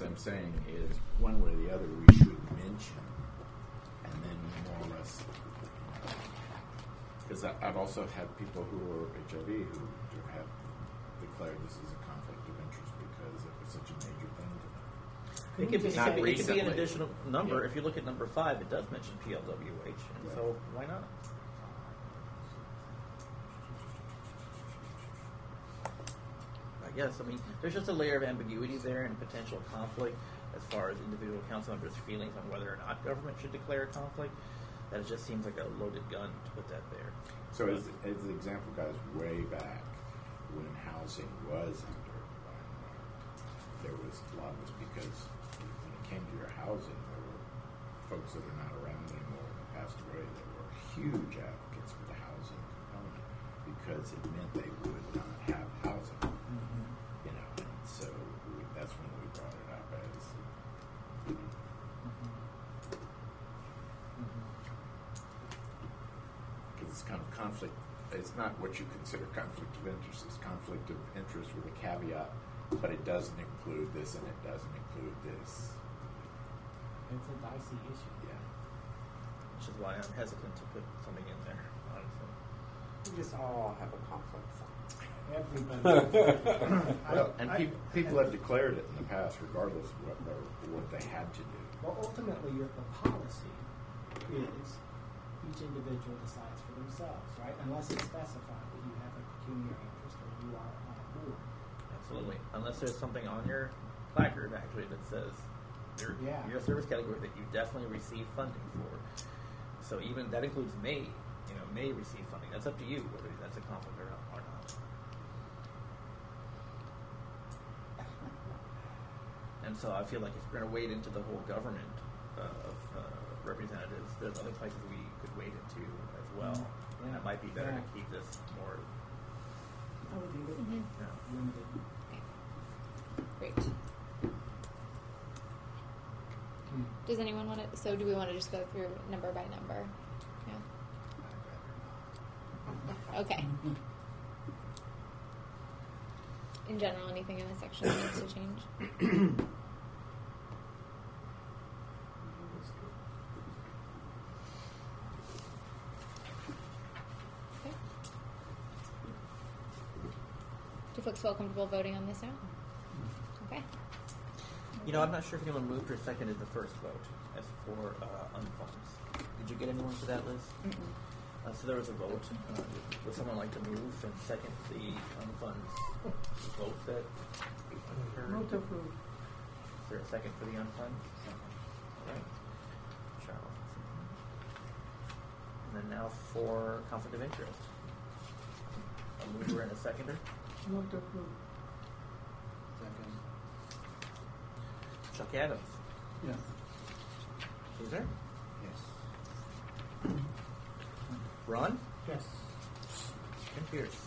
guess I'm saying is one way or the other we should mention, and then more or less, because I've also had people who are HIV who have declared this as a conflict of interest because it was such a major thing to them. It could be an recently. additional number. Yeah. If you look at number 5, it does mention PLWH, and Right. so why not? I guess. I mean, there's just a layer of ambiguity there and potential conflict as far as individual council members' feelings on whether or not government should declare a conflict. That it just seems like a loaded gun to put that there. So as the example goes way back, when housing was under there was a lot of this because when it came to your housing, there were folks that are not around anymore that passed away that were huge advocates for the housing component because it meant they would not have housing. Mm-hmm. You know, and so that's when we brought it up as because it's kind of conflict. It's not what you consider conflict of interest. It's conflict of interest with a caveat, but it doesn't include this and it doesn't include this. It's a dicey issue. Yeah. Which is why I'm hesitant to put something in there, honestly. We just all have a conflict zone. Everybody. Well, and people have declared it in the past, regardless of what they had to do. Well, ultimately, the policy is each individual decides for themselves, right? Unless it's specified that you have a pecuniary interest or you are on a board. Absolutely. Unless there's something on your placard, actually, that says you're a service category that you definitely receive funding for. So even that includes may receive funding. That's up to you whether that's a conflict or not. And so I feel like if we're going to wade into the whole government of representatives, there's other places we could wade into as well. Yeah. And it might be better to keep this more I would leave it limited. Great. Does anyone want to? So, do we want to just go through number by number? Yeah. Okay. In general, anything in this section that needs to change? Okay. Do folks feel comfortable voting on this now? Okay. You know, I'm not sure if anyone moved or seconded the first vote as for unfunds. Did you get anyone for that, Liz? So there was a vote. Would someone like to move and second the unfunds vote that occurred? Move to approve. Is there a second for the unfunds? All right. Charles. And then now for conflict of interest. A mover and a seconder. Move to approve. Second. Chuck Adams. Yes. Who's there? Yes. Ron? Yes. And Pierce.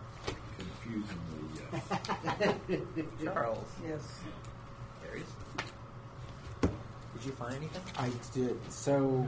Confusingly, yes. Charles. Yes. Aries. Did you find anything? I did. So,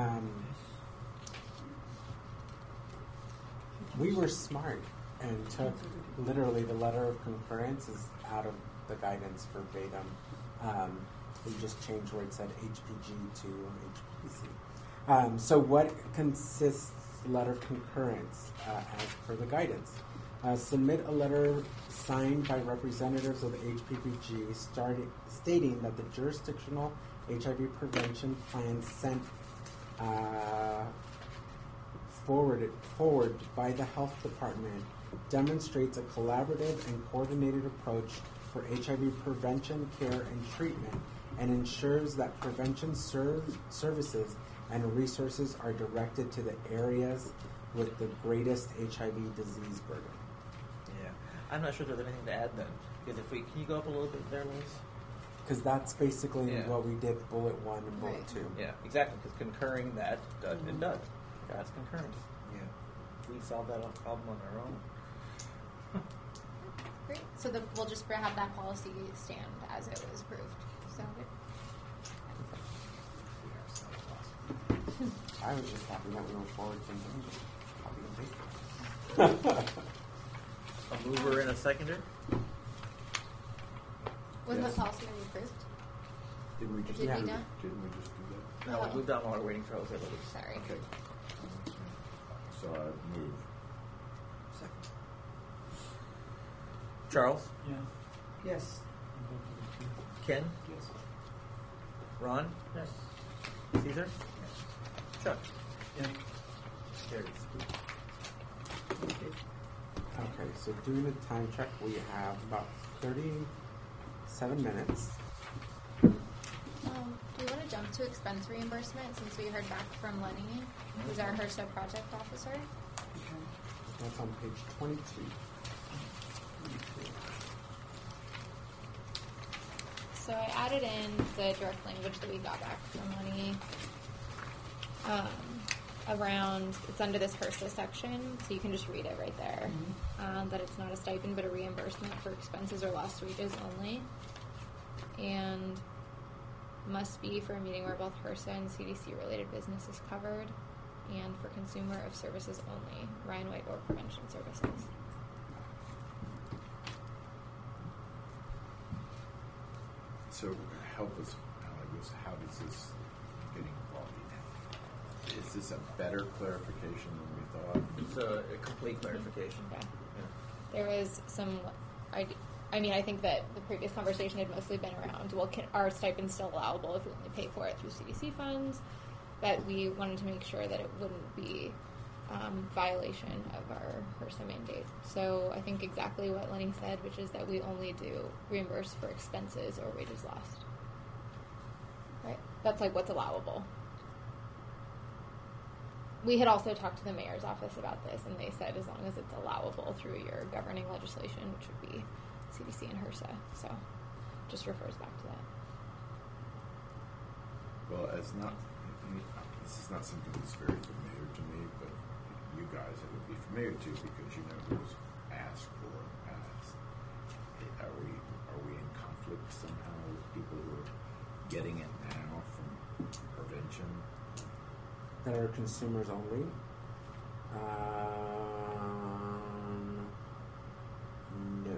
we were smart and took literally the letter of concurrence is out of the guidance verbatim. We just changed where it said HPG to HPC. So what consists the letter of concurrence as per the guidance? Submit a letter signed by representatives of the HPPG stating that the jurisdictional HIV prevention plan sent forward by the health department demonstrates a collaborative and coordinated approach for HIV prevention, care, and treatment, and ensures that prevention services and resources are directed to the areas with the greatest HIV disease burden. Yeah. I'm not sure there's anything to add then. Because can you go up a little bit there, Liz? Because that's basically Yeah. what we did, bullet 1 and bullet Right. 2. Yeah, exactly. Because concurring that, it does. That's concurrence. Yeah. We solved that problem on our own. Great. So we'll just have that policy stand as it was approved. So. I was just happy that we went forward thinking just copy and paste. A mover and a seconder? Wasn't Yes. the policy already approved? Didn't we just Did we do not? that? Didn't we just do that? No, Oh. we moved on while we're waiting for Jose Luis. Sorry. Okay. So I move. Second. Charles, Yeah. Yes. Ken, Yes. Ron, Yes. Caesar, Chuck. Yeah. Carries. Okay, so doing a time check, we have about 37 minutes. Do we want to jump to expense reimbursement since we heard back from Lenny, who's our HRSA project officer? That's on page 22. So I added in the direct language that we got back from Lenny around, it's under this HRSA section, so you can just read it right there, that it's not a stipend but a reimbursement for expenses or lost wages only, and must be for a meeting where both HRSA and CDC-related business is covered, and for consumer of services only, Ryan White or prevention services. So help us, Alex, how does this get involved now? Is this a better clarification than we thought? It's a complete clarification. Yeah. Yeah. There was some, I mean, I think that the previous conversation had mostly been around, well, can our stipend still allowable if we only pay for it through CDC funds? That we wanted to make sure that it wouldn't be violation of our HRSA mandate. So I think exactly what Lenny said, which is that we only do reimburse for expenses or wages lost. Right? That's like what's allowable. We had also talked to the mayor's office about this, and they said as long as it's allowable through your governing legislation, which would be CDC and HRSA. So just refers back to that. Well, it's not, this is not something that's very familiar to me, but you guys it would be familiar to because you know who's asked for in the past. Are we in conflict somehow with people who are getting it now from prevention? That are consumers only. No.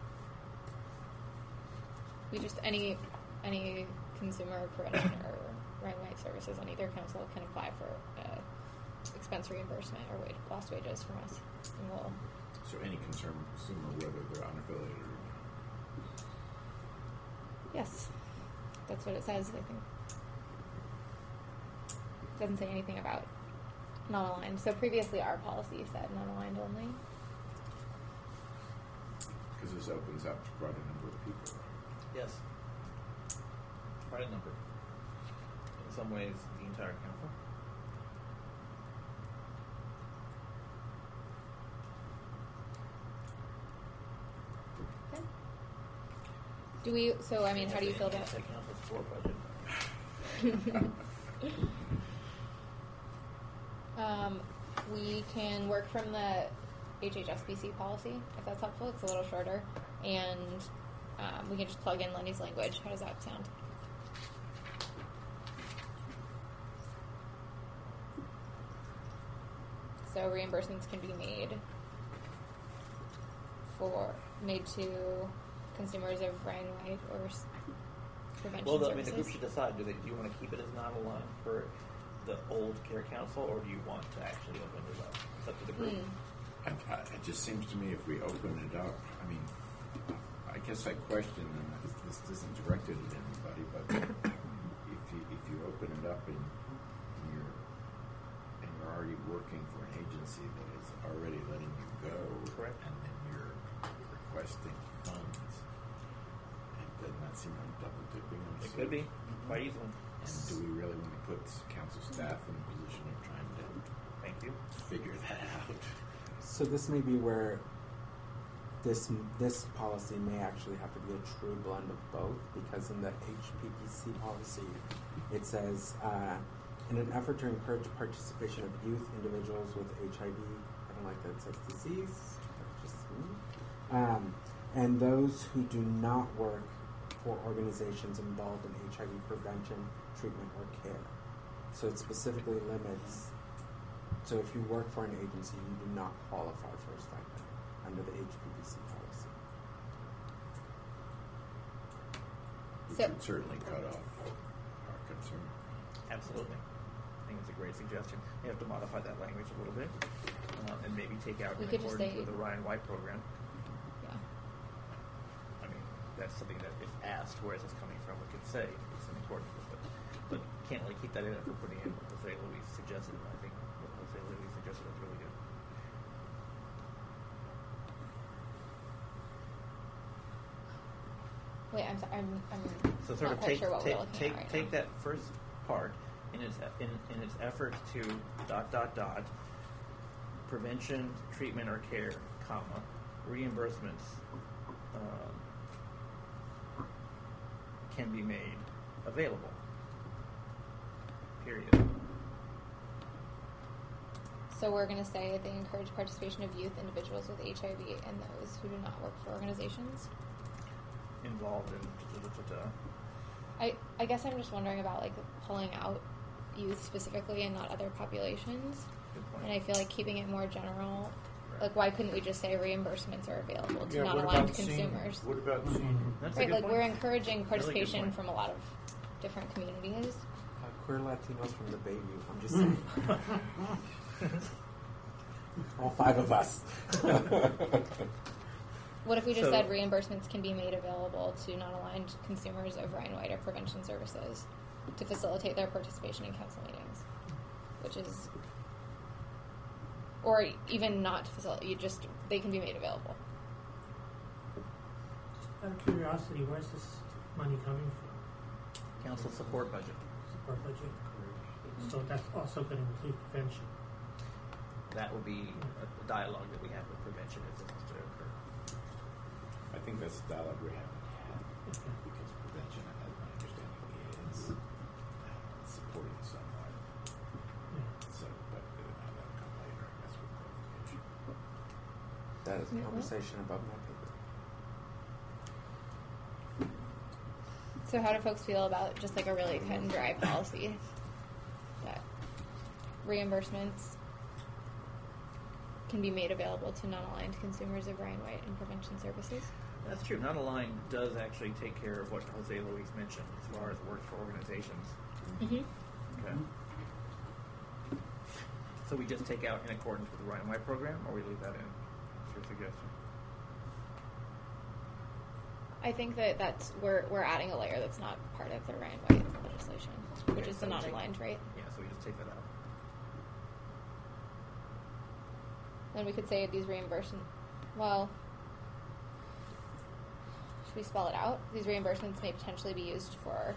We just any consumer prevention or Ryan White services on either council can apply for expense reimbursement or lost wages from us, and we'll. So any consumer, whether they're unaffiliated or not. Yes, that's what it says. I think it doesn't say anything about non-aligned. So previously, our policy said non-aligned only. Because this opens up to quite a number of people, right? Yes. Quite a number. In some ways, the entire council. Okay. Do we? So I mean, how do you feel about? The council's floor budget. We can work from the HHSBC policy if that's helpful. It's a little shorter, and we can just plug in Lenny's language. How does that sound? So reimbursements can be made to consumers of Ryan White or prevention Well, services. I mean, the group should decide. Do you want to keep it as non-aligned for the old care council, or do you want to actually open it up? It's up to the group. It just seems to me if we open it up, I mean, I guess I question, and this isn't directed at anybody, but if you open it up and you're already working for an agency that is already letting you go, Correct. and then you're requesting funds, doesn't that seem like double dipping? It could be quite easily. And do we really want to put council staff in a position of trying to Thank you. figure that out? So this may be where this policy may actually have to be a true blend of both, because in the HPPC policy, it says, in an effort to encourage participation of youth, individuals with HIV, I don't like that it says disease, that's just me, and those who do not work for organizations involved in HIV prevention, treatment, or care. So it specifically limits. So if you work for an agency, you do not qualify for a stipend under the HPPC policy. So- would certainly cut off our consumer. Absolutely. I think it's a great suggestion. You have to modify that language a little bit, and maybe take out We in could just accordance say- with the Ryan White program. Yeah. I mean, that's something that if asked, where is this coming from, we could say it's in accordance with it. But can't really keep that in if we're putting in what Jose Luis suggested. I think what Jose Luis suggested is really good. Wait, I'm sorry. I'm So sort not of quite take sure what we're looking take at right take now. that first part in its effort to ... prevention, treatment, or care, comma, reimbursements can be made available. Period. So we're going to say they encourage participation of youth, individuals with HIV, and those who do not work for organizations. Involved in I guess I'm just wondering about like pulling out youth specifically and not other populations. Good point. And I feel like keeping it more general. Right. Like, why couldn't we just say reimbursements are available to Yeah, not what aligned about senior? consumers? What about senior? That's a Right, good like point. we're encouraging Really good participation point. from a lot of different communities. Queer Latinos from the Bayview. I'm just saying. All 5 of us. What if we just So- said reimbursements can be made available to non-aligned consumers of Ryan White or prevention services to facilitate their participation in council meetings, which is, or even not to facilitate, they can be made available. Just out of curiosity, where's this money coming from? Council support budget. Support budget? So that's also going to include prevention. That will be a dialogue that we have with prevention if this is to occur. I think that's the dialogue we haven't had Okay. because prevention, as my understanding, is supporting somewhat. Yeah. So, but that'll come later, I guess, with clarification. That is a Yeah. conversation above my paper. So how do folks feel about just like a really cut and dry policy that reimbursements can be made available to non-aligned consumers of Ryan White and prevention services? That's true. Not Aligned does actually take care of what Jose Luis mentioned as far as works for organizations. Mm-hmm. Okay. So we just take out in accordance with the Ryan White program, or we leave that in? What's your suggestion? I think that's we're adding a layer that's not part of the Ryan White legislation, which Okay, is so the we take- non-aligned rate. Yeah, so we just take that out. Then we could say these reimbursements. Well, should we spell it out? These reimbursements may potentially be used for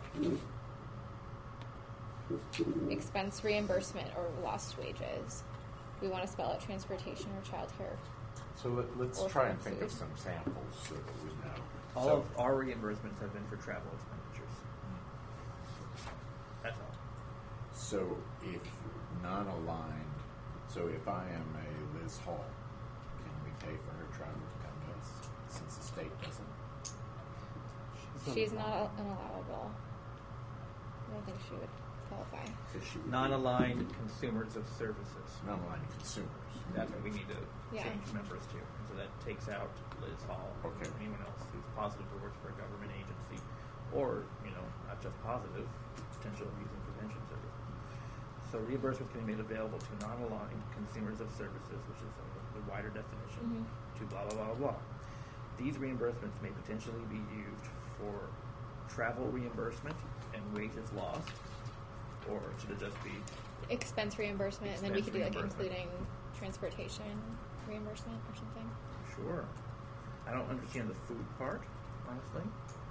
expense reimbursement or lost wages. We want to spell out transportation or childcare. So let's Or try and food. think of some samples so that we know. All So- of our reimbursements have been for travel expenditures. That's all. So if non-aligned, so if I am a Liz Hall, can we pay for her travel to come to us since the state doesn't? She's not an allowable. I don't think she would qualify. So she would be Non-aligned consumers of services. non-aligned consumers. That's what we need to Yeah. change members to. And so that takes out Liz Hall Okay. or anyone else who's positive or works for a government agency, or not just positive, potential of using prevention services. So reimbursements can be made available to non-aligned consumers of services, which is the wider definition, to blah blah blah blah. These reimbursements may potentially be used for travel reimbursement and wages lost, or should it just be Expense reimbursement, and then we could do like Expense reimbursement. including transportation reimbursement or something. sure? I don't understand the food part, honestly.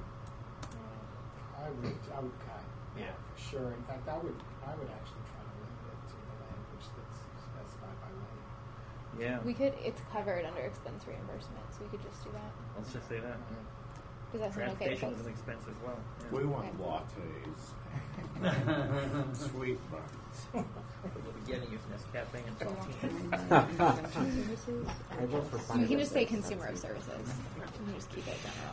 I would cut. Yeah. For sure. In fact, I would actually try to limit it to the language that's specified by law. Yeah. It's covered under expense reimbursement, so we could just do that. Let's just say that. Does that sound okay to Transportation is folks? an expense as well. Yeah. We want Okay. lattes, sweet buns. But what we get is Nescafe and Do you want saltine. services? I vote for You can just say 5 of consumer of those. services. You can just keep it general.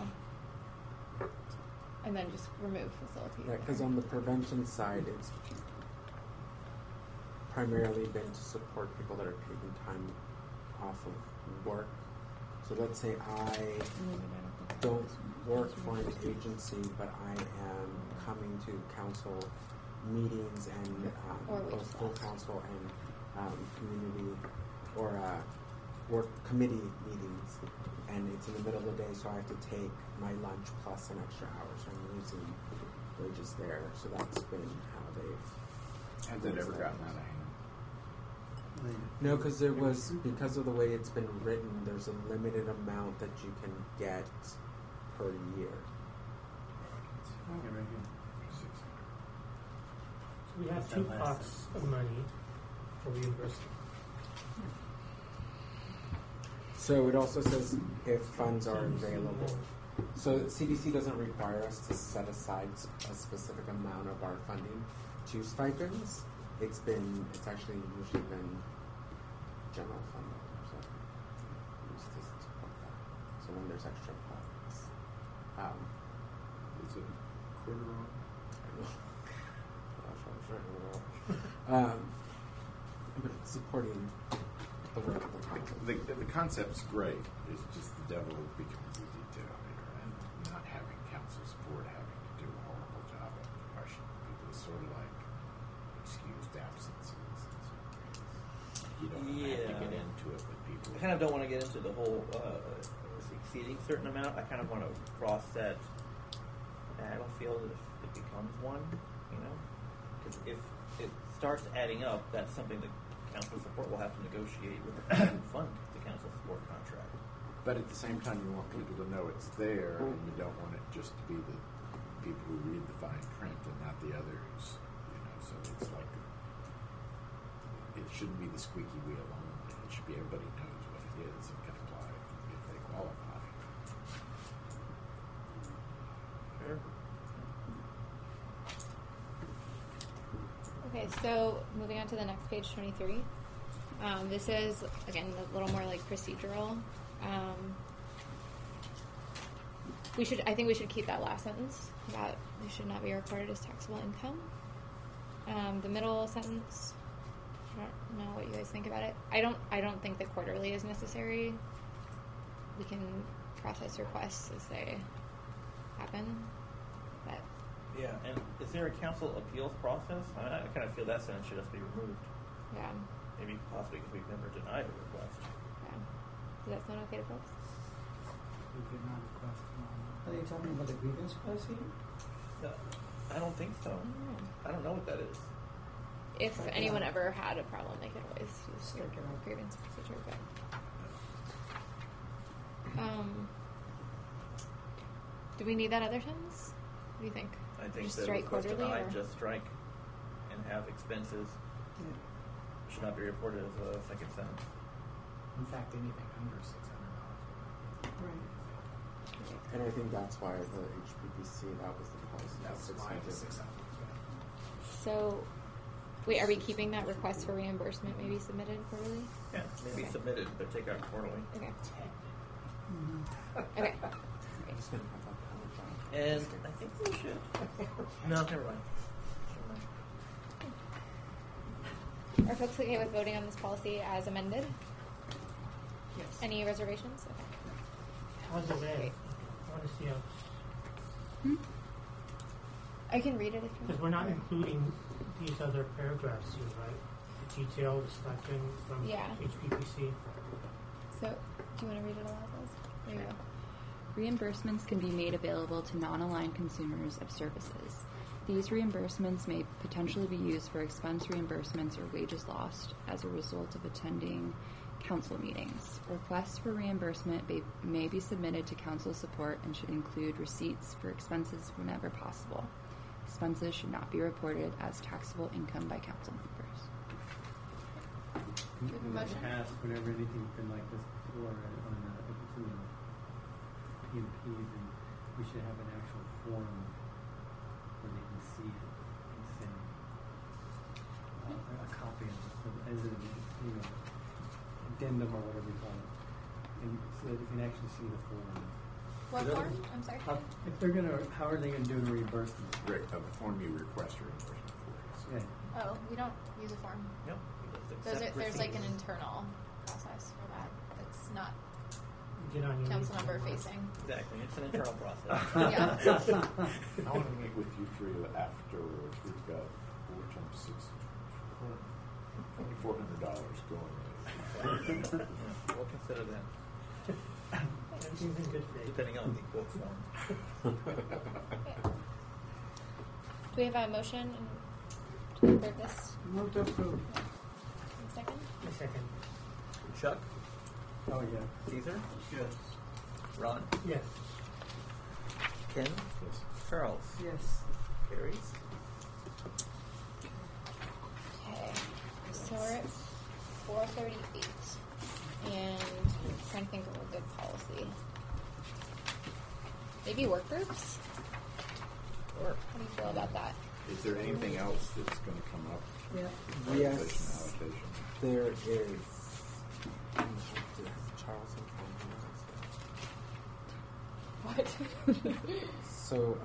And then just remove facility. Yeah, because on the prevention side, it's primarily been to support people that are taking time off of work. So let's say I don't work for an agency, but I am coming to council meetings and Or both wages full lost. council and community or work committee meetings, and it's in the middle of the day, so I have to take my lunch plus an extra hour, so I'm losing wages there. So that's been how they've. Has it ever gotten out of hand? No, because there was, because of the way it's been written, there's a limited amount that you can get per year. So we have two pots of money for reimbursement. So it also says if funds are available. So CDC doesn't require us to set aside a specific amount of our funding to stipends. It's actually usually been general fund dollars that we use to support that. So when there's extra funds. Is it quarter on? Gosh, I was writing it all. But it's supporting the work of the council. The concept's great. It's just the devil becomes the detail here, and not having council support, having to do a horrible job of questioning people is sort of like excused absences. You don't have to get into it with people. I kind of don't want to get into the whole exceeding certain amount. I kind of want to cross that battlefield if it becomes one, you know? Because if it starts adding up, that's something that council support will have to negotiate with the people who fund the council support contract. But at the same time, you want people to know it's there, and you don't want it just to be the people who read the fine print and not the others. You know, so it's like it shouldn't be the squeaky wheel only. It should be everybody knows what it is and can apply if they qualify. Sure. Okay, so moving on to the next page, 23. This is, again, a little more like procedural. I think we should keep that last sentence, that they should not be recorded as taxable income. The middle sentence, I don't know what you guys think about it. I don't think that quarterly is necessary. We can process requests as they happen, but Yeah, and is there a council appeals process? I kind of feel that sentence should just be removed. yeah. Maybe possibly because we've never denied a request. Does that sound okay to folks? We could not request one. Are you talking about the grievance policy? No, I don't think so. I don't know what that is. If Check it anyone out. ever had a problem, they could always use your Check it out. grievance procedure. But do we need that other sentence? What do you think? I think Just that strike request quarterly, denied, or- just strike and have expenses should not be reported as a second sentence. In fact, anything under $600. Right. And I think that's why the HPPC, that was the policy. That's why the 600. So, wait, are we keeping that request for reimbursement maybe submitted quarterly? Yeah, maybe Okay. submitted, but take out quarterly. Okay. Okay. I'm just going to have that kind of job. And I think we should. No, never mind. Are folks okay with voting on this policy as amended? Yes. Any reservations? Okay. How's it read? Great. I want to see how, I can read it if you because want. we're not including these other paragraphs here, right? The detail, the stipend from Yeah. HPPC. So, do you want to read it aloud, Liz? There you go. Reimbursements can be made available to non-aligned consumers of services. These reimbursements may potentially be used for expense reimbursements or wages lost as a result of attending council meetings. Requests for reimbursement may be submitted to council support and should include receipts for expenses whenever possible. Expenses should not be reported as taxable income by council members. Do you have a In the motion? past, whenever anything's been like this before, if it's in the PMP, then we should have an actual form where they can see it and send a copy of it, so as an addendum or whatever you call it, and so that you can actually see the form. What form? I'm sorry. How are they gonna do the reimbursement? The form you request reimbursement for. Yeah. Oh, we don't use a form. Yep. We just accept There's like an receipts. internal process for that. It's not get on your council knees member and watch. facing. Exactly. It's an internal process. Yeah. I want to meet with you three afterwards. We've got 4 times 6, $2,400 going in. We'll consider that, Everything's in good faith. depending on the quote form. Do we have a motion to approve this? Move to approve. Second? A second. Chuck? Oh, yeah. Caesar? Yes. Ron? Yes. Ken? Yes. Charles? Yes. Carries? Okay. So we're at 4:38. And I'm trying to think of a good policy. Maybe work groups? Sure. How do you feel about that? Is there anything else that's going to come up? Yeah. Yes. Allocation. There is. Charles and What? So,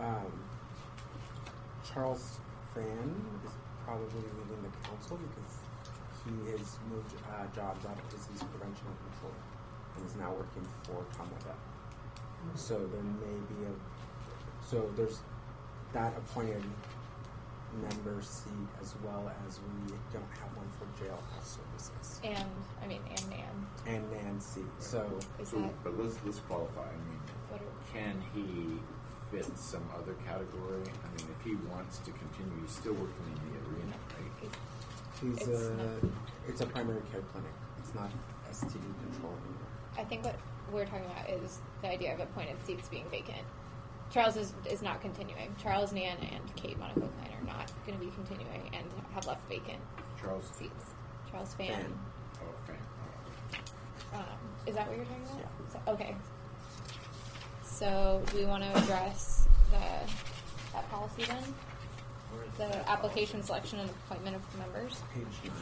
Charles Fan is probably leaving the council because he has moved jobs out of disease prevention and control and is now working for Comweb. So there may be there's that appointed member seat as well as we don't have one for jailhouse services And Nan. and Nancy. So Is So, that but let's qualify. I mean, what are, can he fit some other category? I mean, if he wants to continue, he's still working in the arena, right? he's It's it's a primary care clinic. It's not STD control anymore. I think what we're talking about is the idea of appointed seats being vacant. Charles is not continuing. Charles, Nan, and Kate Monaco Klein are not going to be continuing and have left vacant Charles. seats. Charles Fan. Fan. Oh, fan. Is that what you're talking about? Yeah. So, okay. So do we want to address that policy then? Where is The that application selection and appointment of members? Page 9.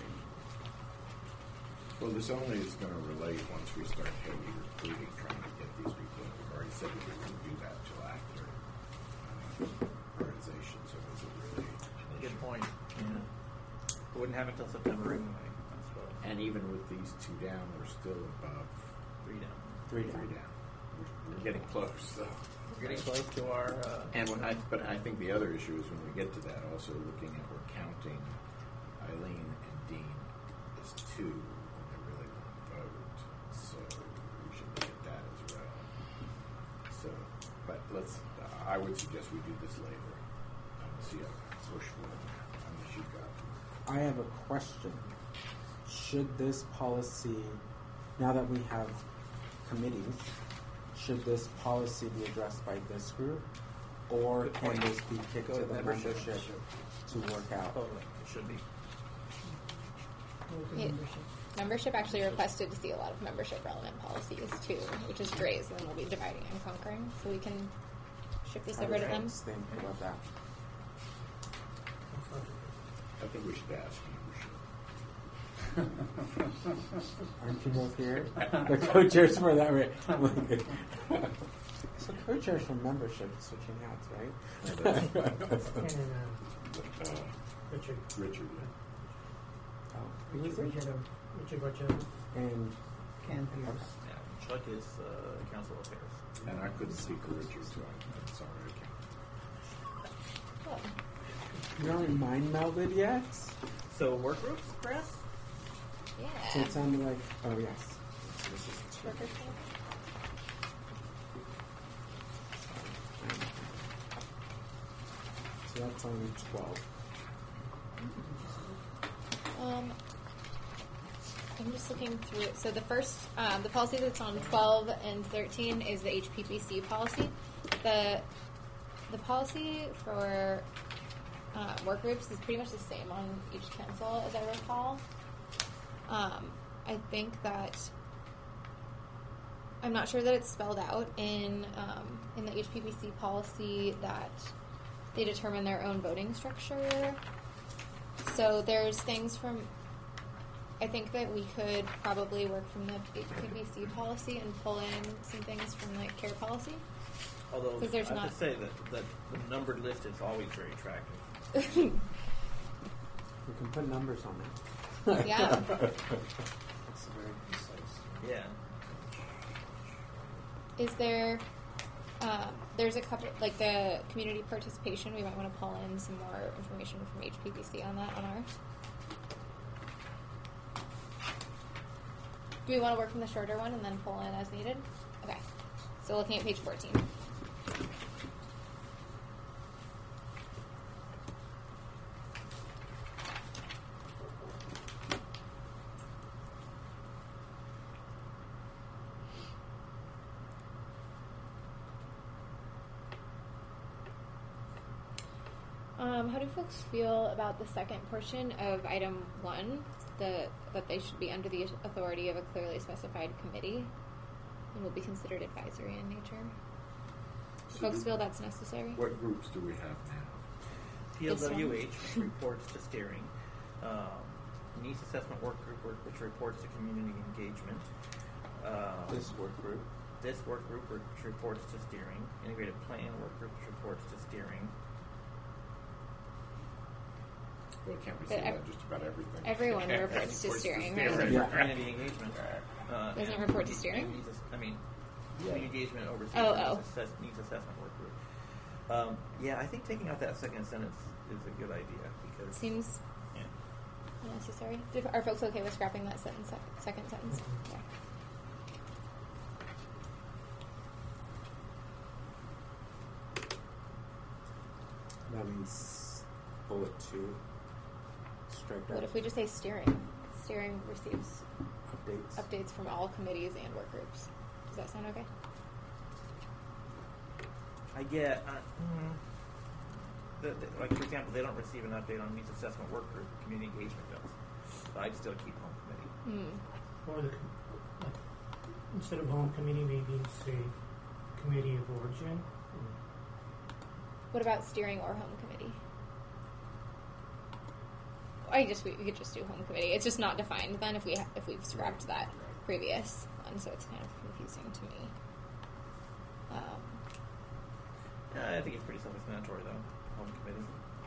Well, this only is going to relate once we start heavy recruiting, trying to get these people. We've already said we were going to do that till after prioritization, so is it really an policy? Good issue? point. Yeah. It wouldn't have until September anyway, I suppose. And even with these 2 down, we're still above 3 down. 3 3 down. down. We're getting close, though. We're getting close to our. But I think the other issue is when we get to that, also looking at we're counting Eileen and Dean as 2 when they're really 1 vote. So we should look at that as well. So, but I would suggest we do this later. See how social unless you've got. I have a question. Should this policy, now that we have committees, should this policy be addressed by this group, or Good can point. this be kicked Go to to the membership. membership to work out? Totally. It should be. Move to Yeah. membership. Membership actually requested to see a lot of membership relevant policies too, which is great. So then we'll be dividing and conquering. So we can shift this How over do to them. folks think about that? I think we should ask membership. Aren't you both here? The co-chairs for that, right? So co-chairs for membership is switching hats, right? And Richard. Richard, Oh, who is it? Richard Barcelona. And Can Pierce. Yeah. Chuck is council affairs. and I couldn't speak for Richard, so I'm sorry I can't. Oh, you aren't mind melded yet? So work groups, perhaps? So yeah. it sounded like, oh yes. This is two. Workers' comp. So that's on 12. I'm just looking through it. So the first, the policy that's on 12 and 13 is the HPPC policy. The policy for work groups is pretty much the same on each council, as I recall. I think that I'm not sure that it's spelled out in the HPPC policy that they determine their own voting structure. So there's things from. I think that we could probably work from the HPPC policy and pull in some things from the care policy. Although 'Cause there's I have not- to say that the numbered list is always very attractive. We can put numbers on it. Yeah. It's very precise. Yeah. Is there? There's a couple, like the community participation. We might want to pull in some more information from HPPC on that on ours. Do we want to work from the shorter one and then pull in as needed? Okay. So looking at page 14. How do folks feel about the second portion of item 1, that they should be under the authority of a clearly specified committee and will be considered advisory in nature? Do folks feel that's necessary? What groups do we have now? PLWH, which reports to steering. Needs Assessment Work Group, which reports to community engagement. This work group. This work group, which reports to steering. Integrated Plan Work Group, which reports to steering. Well, can't we But say that just about everything? Everyone reports to steering, right? Except for Yeah. community engagement. Doesn't and report to steering? Community engagement oversees needs assessment work group. Yeah, I think taking out that second sentence is a good idea because Seems yeah. necessary. Are folks okay with scrapping that sentence, second sentence? Mm-hmm. Okay. That means bullet 2. Strike What out if we just say steering? Steering receives updates. updates from all committees and work groups. Does that sound okay? I get, like for example, they don't receive an update on needs assessment work group. Community engagement does. So I'd still keep home committee. Or like, instead of home committee, maybe say committee of origin. What about steering or home committee? We could just do home committee. It's just not defined then if we've scrapped that previous one, so it's kind of confusing to me. I think it's pretty self-explanatory though. Home committee.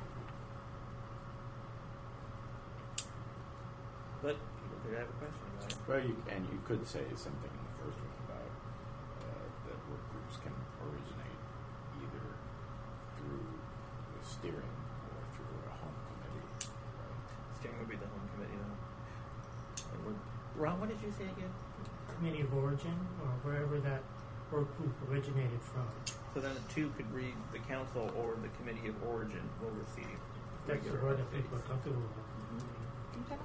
But people could have a question about it. Well, you could say something in the first one about that work groups can originate either through the steering or through a home committee. Right? Steering would be the home committee though. Ron, what did you say again? Committee of origin, or wherever that work group originated from. So then the 2 could read the council or the committee of origin will receive. That's the regular word that people are updates. comfortable with. Okay.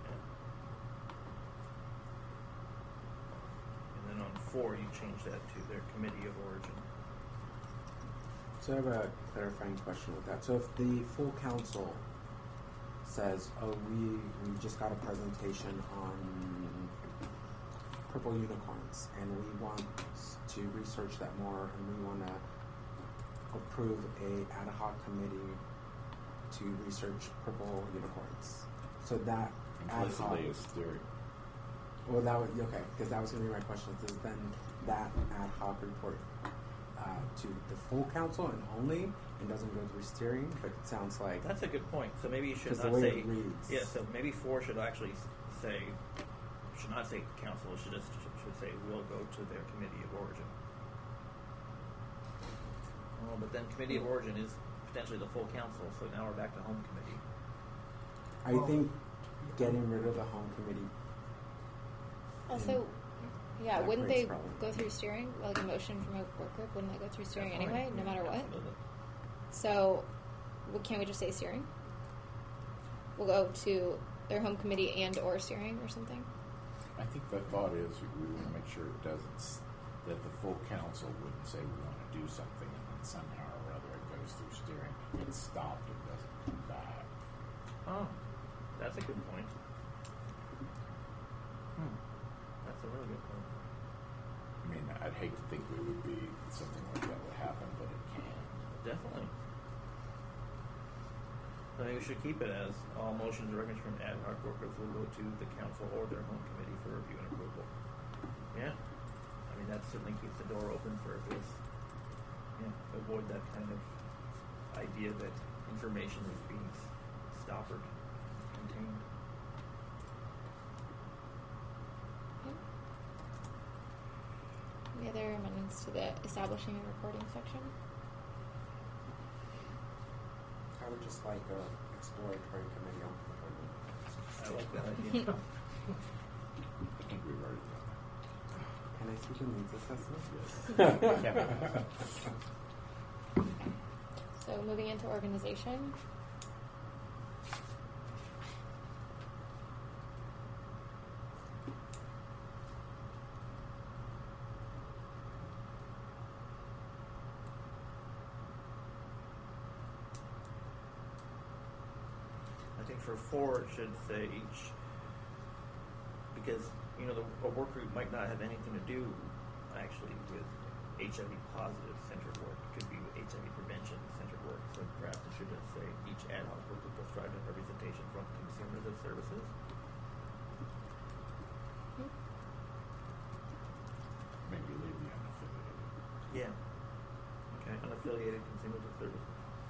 And then on 4, you change that to their committee of origin. So I have a clarifying question with that. So if the full council says, "Oh, we just got a presentation on purple unicorns, and we want to research that more, and we want to approve a ad hoc committee to research purple unicorns." So that ad hoc. Implicitly is steering. Well, that would okay, because that was going to be my question. Is then that ad hoc report to the full council and only, and doesn't go through steering? But it sounds like That's a good point. So maybe you should 'cause the not way say. it reads. Yeah. So maybe 4 should actually say. Should not say council. It should say will go to their committee of origin. Oh, but then committee of origin is potentially the full council. So now we're back to home committee. I think getting rid of the home committee. Also, yeah, That wouldn't creates they problem. go through steering? Like a motion from a work group, wouldn't that go through steering Definitely. anyway, no matter what? Absolutely. So, can't we just say steering? We'll go to their home committee and or steering or something? I think the thought is we want to make sure it doesn't, that the full council wouldn't say we want to do something and then somehow or other it goes through steering, it gets stopped, it doesn't come back. Oh, that's a good point. That's a really good point. I mean, I'd hate to think we would be, something like that would happen, but it can. Definitely. So maybe we should keep it as all motions or recommendations from ad hoc work groups will go to the council or their home committee for review and approval. Yeah. I mean, that certainly keeps the door open for this. Yeah, avoid that kind of idea that information is being stoppered, contained. Okay. Any other amendments amendments to the establishing and reporting section? I would just like a exploratory committee on I like that idea. I think we've already done Can I see the needs assessment? So moving into organization. I think for 4 it should say each, because a work group might not have anything to do actually with HIV positive centered work. It could be HIV prevention centered work. So perhaps it should just say each ad hoc work group will strive to have representation from consumers of services. Maybe leave the unaffiliated. Yeah. Okay. Unaffiliated consumers of services.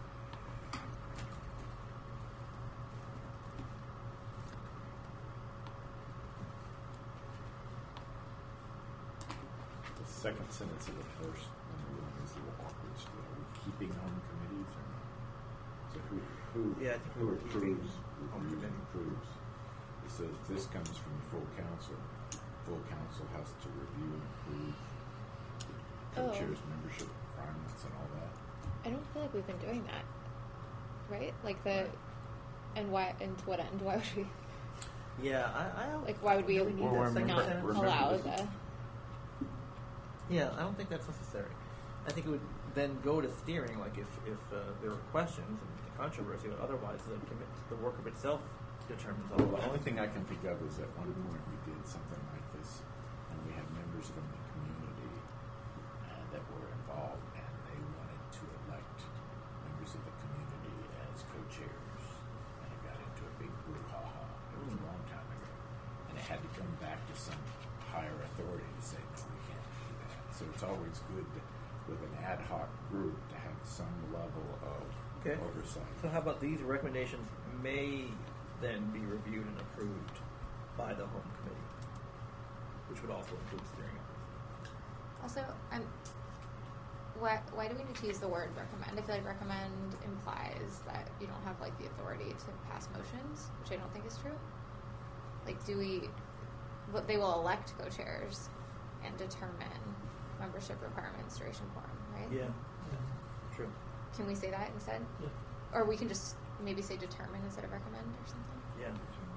The second sentence of the first number 1 is a little awkward still. Are we keeping home committees or not? So who Yeah, I think who we're keeping approves? home Reviews and committee. approves. It says this comes from full council. Full council has to review and approve co-chairs membership requirements and all that. I don't feel like we've been doing that, right? Like the, and why, and to what end? Why would we, Yeah, I don't. like, why would we do need Well, that second not sentence? allow this- the? Yeah, I don't think that's necessary. I think it would then go to steering, like if there were questions and controversy, but otherwise the work group itself determines all Well, the that. only thing I can think of is at one point we did something like this, and we had members from the community that were involved, and they wanted to elect members of the community as co-chairs, and it got into a big brouhaha. It was a long time ago, and it had to come back to some higher authority to say, no, we can't do that. So it's always good with an ad hoc group to have some level of Okay. oversight. So how about these recommendations may then be reviewed and approved by the home committee, which would also include steering office. Also, why do we need to use the word recommend? I feel like recommend implies that you don't have like the authority to pass motions, which I don't think is true. Like, they will elect co-chairs and determine membership requirements, duration quorum, right? Yeah, true. Can we say that instead? Yeah. Or we can just maybe say determine instead of recommend or something? Yeah.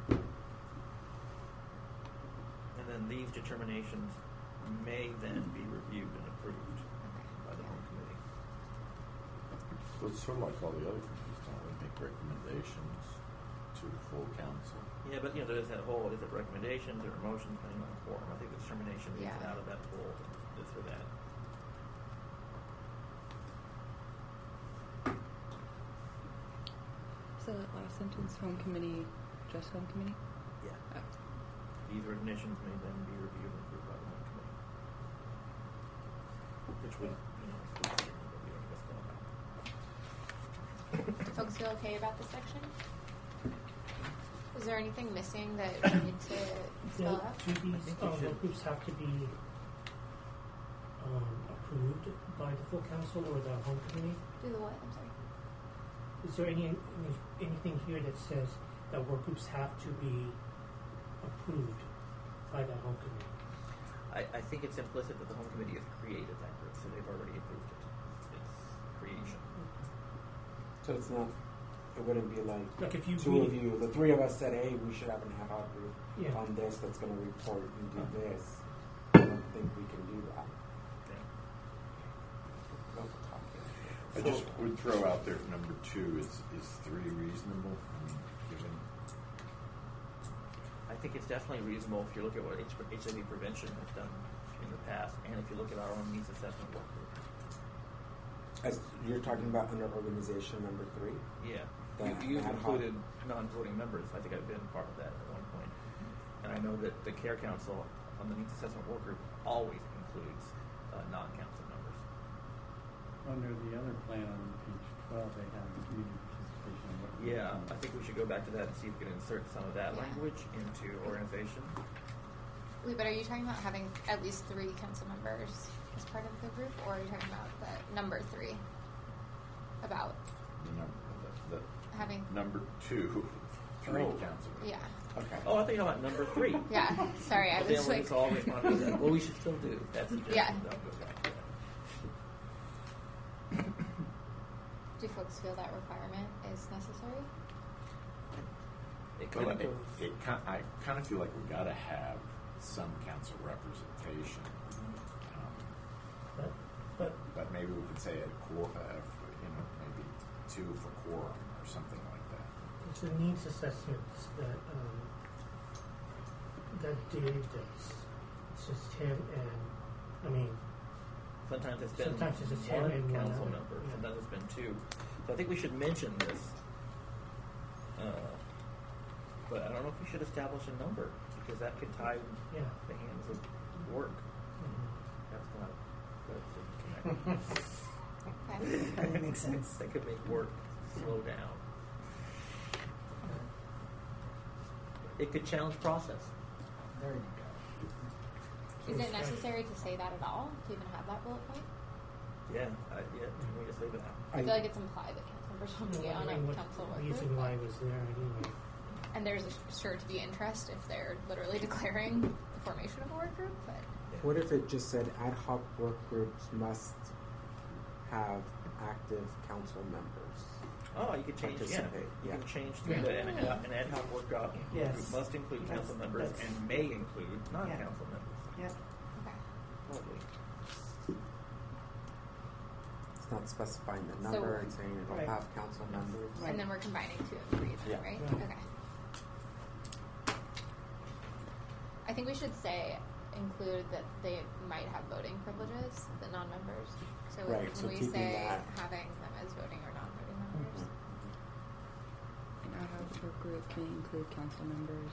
And then these determinations may then be reviewed and approved by the home committee. Well, it's sort of like all the other committees, don't we make recommendations to the full council? Yeah, but there's that whole, is it recommendations or motions depending on the quorum? I think the determination is Yeah. out of that whole, this or that. So that last sentence, home committee, just home committee? Yeah. Oh. These recognitions may then be reviewed and approved by the home committee. Which would, include steering, but we don't discuss that. Do folks feel okay about this section? Is there anything missing that we need to spell out? Do these think we should. work groups have to be approved by the full council or the home committee? Do the what? I'm sorry. Is there anything here that says that work groups have to be approved by the home committee? I think it's implicit that the home committee has created that group, so they've already approved it. It's creation. So it's not, it wouldn't be like Like if you two of you, the three of us said, hey, we should have an ad hoc group Yeah. on this that's going to report and do this. I don't think we can do that. Yeah. No talking. I just would throw out there number 2 is 3 reasonable? I mean, given I think it's definitely reasonable if you look at what HIV prevention has done in the past, and if you look at our own needs assessment work group. As you're talking about under organization number 3? Yeah. The You've ad hoc. included non-voting members. I think I've been part of that at one point. And I know that the Care Council on the needs assessment work group always includes non-council members. Under the other plan on page 12, they have community participation. And what Yeah, I think we should go back to that and see if we can insert some of that Yeah. language into organization. Wait, but are you talking about having at least 3 council members? as part of the group, or are you talking about the number 3? About The having. number 2, 3 Oh. council. Yeah. Okay. Oh, I think about number 3. Yeah. Sorry, I But then was when like. it's all responded to that, well, we should still do. That's the Yeah. Do folks feel that requirement is necessary? It Well, kind of I kind of feel like we got to have some council representation. But maybe we could say maybe 2 for quorum or something like that. It's the needs assessments that Dave does. It's just him and, sometimes it's been Sometimes it's just him one and one council other. member. Yeah. Sometimes it's been 2. So I think we should mention this. But I don't know if we should establish a number because that could tie yeah. the hands of work. Mhm. That's not Okay. That makes sense. That could make work slow down. It could challenge process. There you go. Is it necessary to say that at all? To even have that bullet point? Yeah, can we just leave it out? I feel like it's implied that council members will be on a What council work reason group. why I was there anyway. And there's sure to be interest if they're literally declaring the formation of a work group, but What if it just said ad hoc work groups must have active council members? Oh, you could change. Yeah, Participate, you yeah. can change Yeah. an ad hoc work group Yes. must include council That's- members that's- and may include non-council members. Yep. okay. Totally. It's not specifying the So- number and saying it'll Right. have council members. Right. And then we're combining 2 and 3 then, Yeah. right? Right. Okay. I think we should say include that they might have voting privileges, the non-members. So Right, when so we keeping say that. having them as voting or non-voting members. An ad hoc work group may include council members.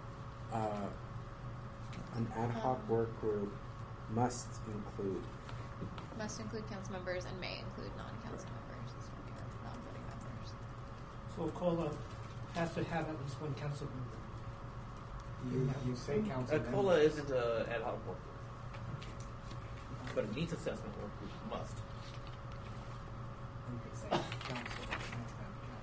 An ad hoc work group must include. Must include council members and may include non-council members, or non-voting members. So COLA has to have at least one council member. You say council members. COLA isn't an ad hoc work group, but a needs assessment work group must. You could say council. Has to have council.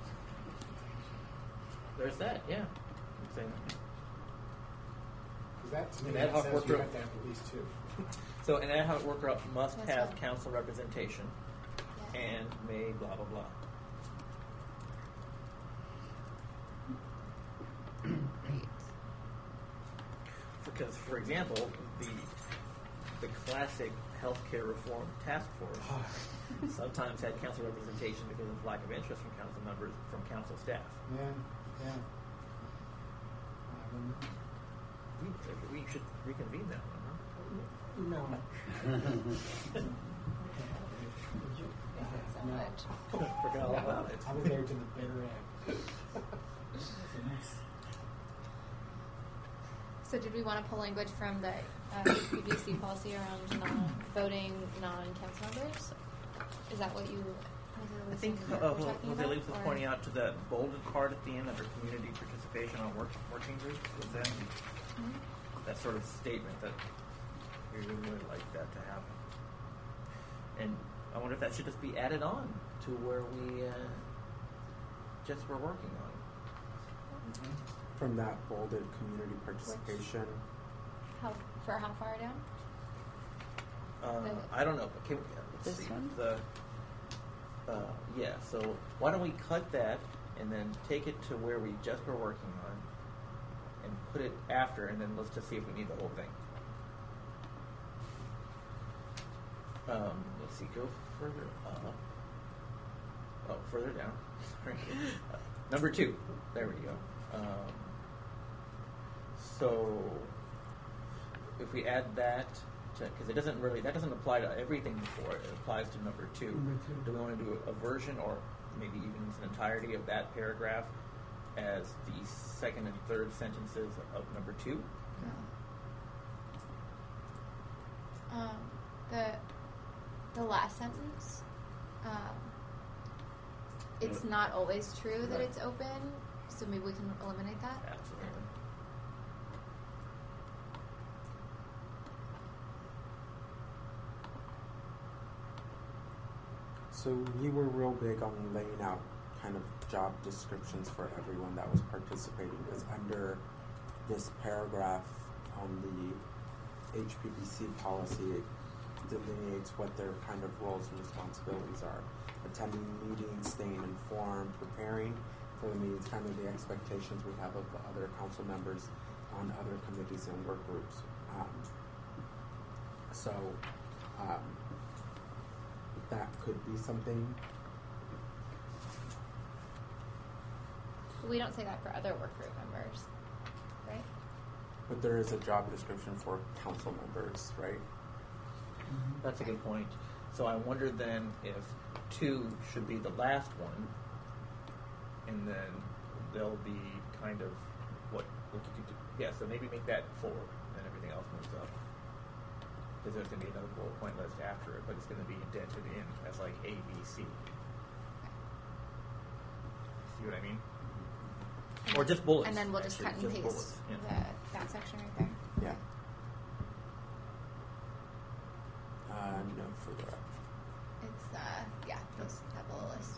There's that, yeah. I'm saying that. Because that to me An ad that hoc says work you group. have to have at least 2. So an ad hoc work group must That's have fine. council representation Yeah. and may blah blah blah. Great. Because, for example, the classic healthcare reform task force sometimes had council representation because of lack of interest from council members, from council staff. Yeah. We should reconvene that one, No. So much. huh? Forgot all about it. I was there to the bitter end. So did we want to pull language from the UGC policy around voting non-council members? Is that what you? I think we're talking Jose about, Leaves was or- pointing out to that bolded part at the end under community participation on working groups. Was that that sort of statement that we would really like that to happen? And I wonder if that should just be added on to where we just were working on. From that bolded community participation. How far down? I don't know. But let's This see. one? Yeah. So why don't we cut that and then take it to where we just were working on, and put it after, and then let's just see if we need the whole thing. Let's see. Go further up. Oh, further down. Sorry. Number 2. There we go. So if we add that, because that doesn't apply to everything before, it applies to number 2. Number 2. Do we want to do a version, or maybe even an entirety of that paragraph as the second and third sentences of number 2? The last sentence. It's not always true that Right. it's open, so maybe we can eliminate that. Absolutely. So we were real big on laying out kind of job descriptions for everyone that was participating, because under this paragraph on the HPPC policy, it delineates what their kind of roles and responsibilities are. Attending meetings, staying informed, preparing for the meetings, kind of the expectations we have of the other council members on other committees and work groups. That could be something. We don't say that for other work group members, right? But there is a job description for council members, right? That's a good point. So I wonder then if 2 should be the last one, and then there'll be kind of what you could do. Yeah, so maybe make that 4, and everything else moves up. Because there's going to be another bullet point list after it, but it's going to be indented in as like A, B, C. See what I mean? Or just bullets. And then we'll just actually, cut and paste bullets, yeah. that section right there. Yeah. No, further up. It's that little list.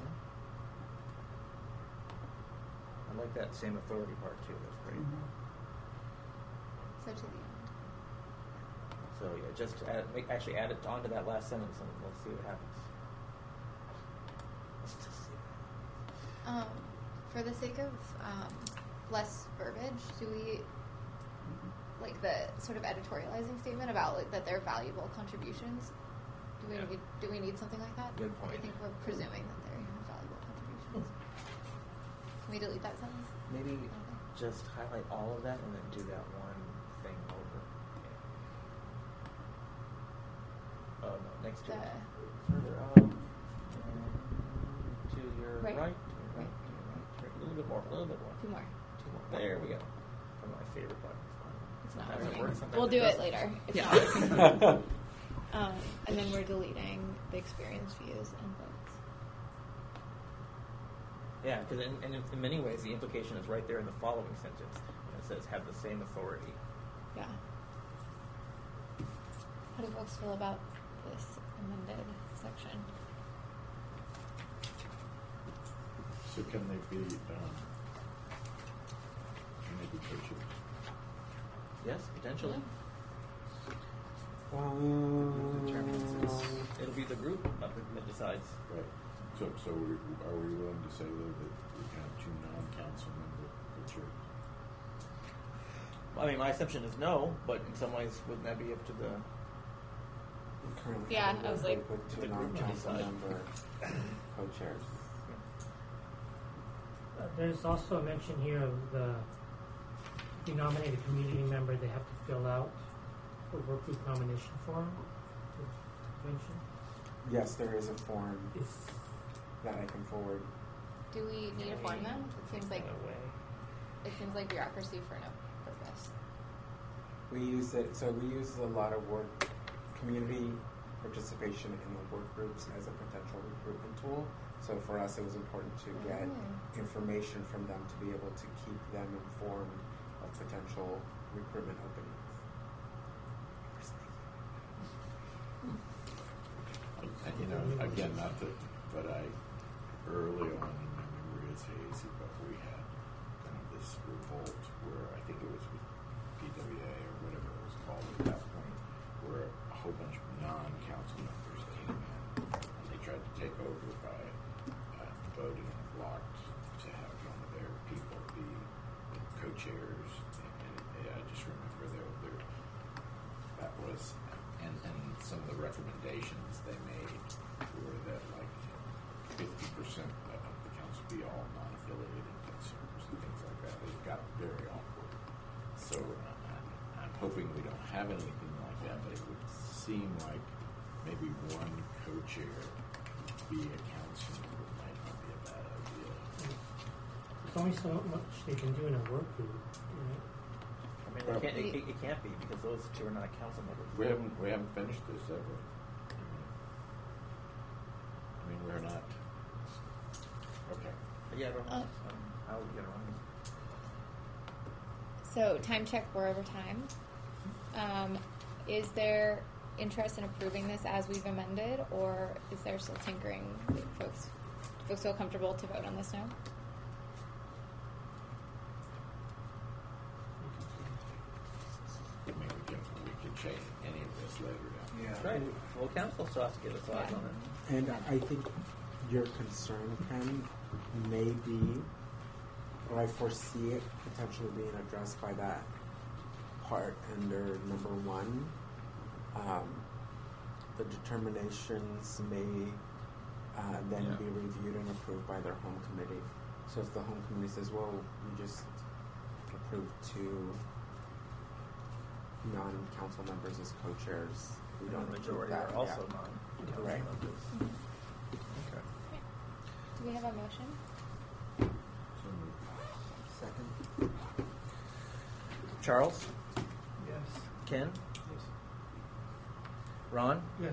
I like that same authority part too. That's great. So to the end. So yeah, just actually add it onto that last sentence, and let's see what happens. Let's just see. For the sake of less verbiage, do we like the sort of editorializing statement about like, that they're valuable contributions? Do we need something like that? Good point. I think we're presuming that they're valuable contributions. Can we delete that sentence? Maybe just highlight all of that and then do that one thing over. Oh no, next to it. Further up. To your Right. right. To your right. To your right. A little bit more. A little bit more. 2 more. 2 more. There we go. One of my favorite buttons. It's not Sometimes it working. works, sometimes We'll it do it doesn't. later. It's Yeah. not working. And then we're deleting the experience views and votes. Yeah, because in many ways the implication is right there in the following sentence. It says have the same authority. Yeah. How do folks feel about this amended section? So can they be coaches? Yes, potentially. Determines It'll be the group that decides. Right. So are we willing to say though that we can have 2 non-council member co-chairs? I mean, my assumption is no, but in some ways, wouldn't that be up to the? currently Yeah, I was like- with The 2 group non-council decide. member co-chairs. There's also a mention here of if you nominate a community member, they have to fill out a work group nomination form to mention. Yes, there is a form Is that I can forward. Do we need a form then? It seems like bureaucracy for no purpose. We use a lot of work, community participation in the work groups as a potential recruitment tool. So for us, it was important to get information from them to be able to keep them informed of potential recruitment openings. Again, not that, but early on in my memory as hazy, but we had kind of this revolt where I think it was with PWA or whatever it was called at that point, where a whole bunch of non-council members came in and they tried to take over by voting in a block to have one of their people be co-chairs. And I just remember that was, and some of the recommendations they made were that like 50% of the council be all non-affiliated consumers and things like that. It got very awkward. So I'm hoping we don't have anything like that, but it would seem like maybe one co-chair be a council member might not be a bad idea. there's only so much they can do in a work group, right? I mean, it can't be because those 2 are not council members. We haven't finished this, have we? I mean, we're not. Okay. Yeah, I'll get around. So time check, we're over time. Is there interest in approving this as we've amended, or is there still tinkering? Folks feel comfortable to vote on this now? I mean, we can change any of this later down. That's right. Well, council still has to give us thoughts on it. And I think your concern, Ken, may be, or I foresee it potentially being addressed by that part under number 1. The determinations may then be reviewed and approved by their home committee. So if the home committee says, well, we just approved 2 non-council members as co-chairs, we don't The approve majority that. are also yeah. non. Right. Okay. Do we have a motion? Second. Charles? Yes. Ken? Ron? Yes.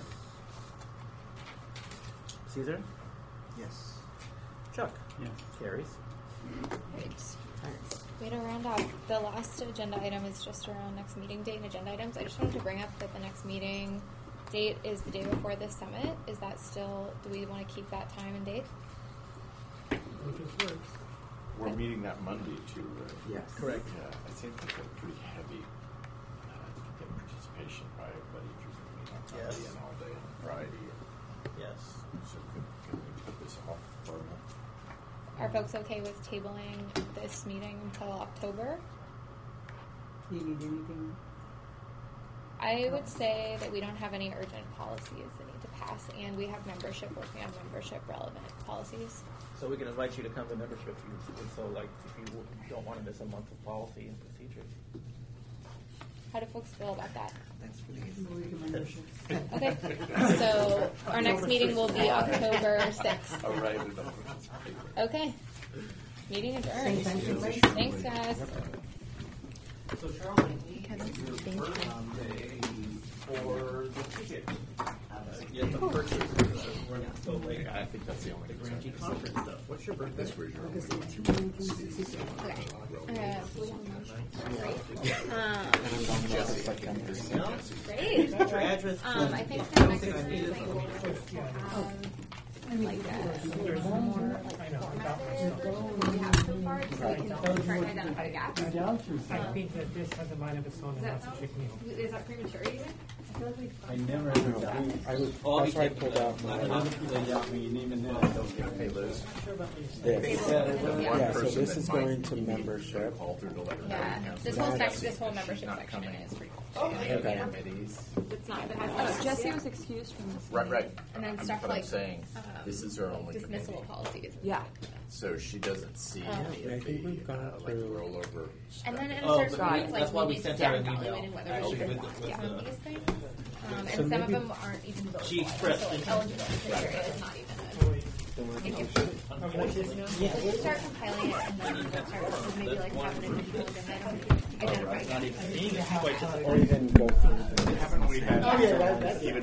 Caesar? Yes. Chuck? Yes. Carries. Great. Way to round off. The last agenda item is just around next meeting date and agenda items. I just wanted to bring up that the next meeting date is the day before this summit. Is that still, do we want to keep that time and date? Which is works. We're meeting that Monday too, right? Yes. Correct. Yeah, I think that's a pretty heavy participation by everybody if you're going to meet on Monday Yes. and all day on Friday. Yes. So can we put this off for a month? Are folks okay with tabling this meeting until October? Do you need anything? I would say that we don't have any urgent policies that need to pass, and we have membership working on membership relevant policies. So we can invite you to come to membership if you would so like if you don't want to miss a month of policy and procedures. How do folks feel about that? Thanks for the Membership. Okay, so our next meeting will be October 6th. I'll write it on this paper. Okay, meeting adjourned. Thank you. Thanks, guys. So Charles, I think Kevin, your thank you. birthday for the ticket. Yeah, the purchase. We're not so late. I think that's the only The concern. Grand Conference stuff. What's your birthday? This was your only Okay. So we have a motion. Great. Great. What's your address? I think the next meeting will like I know, about myself. we have so far, so we can try and identify gaps. I think that this has a mind of its own and wants to kick me off. Is that premature, you think? I feel like we've I never ever do. I was, that's why I pulled out my. Hey, Liz. This. Yeah. Yeah, so this is going to membership. Alter the letter. Yeah, this whole section, this whole membership section is pretty cool. Any of the Okay. committees. It's not, it has Jesse was excused from this. Right, right. And then I'm- stuff but like, I'm saying, this is our only dismissal committee. policies. Yeah. So she doesn't see any I of think the we've gone like through- rollover stuff. And then at a Oh, certain got point, it. it's like That's why we we need to sent start out an email. evaluating whether we Actually, should with want the- some of these things. And So some of maybe- them aren't even voted She for. expressed So like interest. eligibility criteria is not even We'll start compiling it and then start maybe like have an individual agenda item, identify Not gaps. even being quite just Or even go through. Haven't we had Oh, yeah, that- even